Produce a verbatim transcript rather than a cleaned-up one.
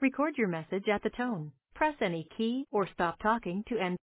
Record your message at the tone. Press any key or stop talking to end.